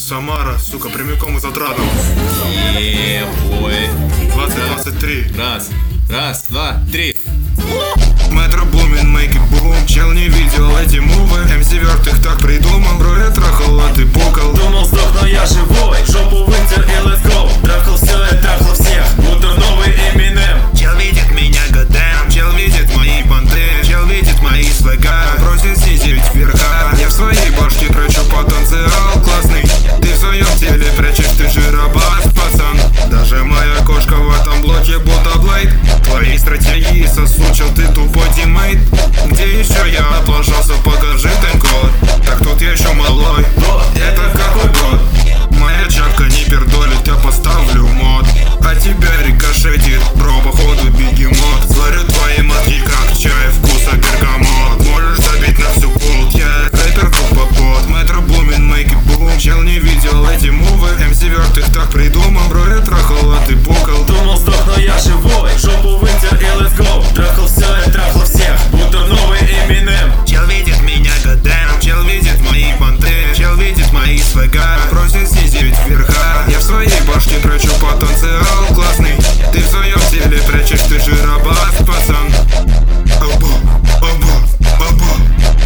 Самара, сука, прямиком из отрада. Ебой. 2023. Раз, два, три. Метро Бумин, make it boom. Чел не видел эти мувы. МС Вертых так придумал. Бро, я трахал, а ты пукал. Думал, сдох, но я живой. Жопу вытер и let's go. Трахал все и трахал всех, будто новый Eminem. Чел видит меня годем. Чел видит мои понты. Чел видит мои свека. Просит снизить вверха. Я в своей башке крачу потенциал классный. Ты в своем теле прячешь, ты жиробас, пацан. Даже моя кошка в этом блоке будто Блейд. Твои стратегии сосучил, ты тупой тиммейт. Где еще я облажался, покажи тайм-код. Так тут я еще малой. Это какой год? Моя чапка не пердолит, я поставлю мод. А тебя рикошетит, бро, походу бегемот. Сварю твои мозги, как чай, вкуса бергамот. Можешь забить на всю пол, я рэпер купопот. Метро Бумин, make it boom. Чел не видел эти мувы. МС Вертых так придумал. Бро, я трахал, а ты пукал. Думал, сдох, но я живой. Жопу вытер и let's go. Трахал все и трахал всех, будто новый Eminem. Чел видит меня годем. Чел видит мои понты. Чел видит мои свека. Просит снизить вверха. Я в своей башке крачу потенциал классный. Ты в своем теле прячешь, ты жиробас, пацан. Оба, оба, оба.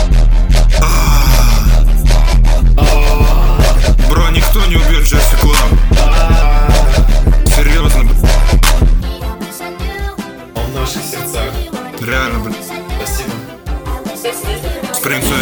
Бро, никто не убьет Джесси Клаб. Серьезно, Он в наших сердцах. реально, блин. Спасибо. Спринг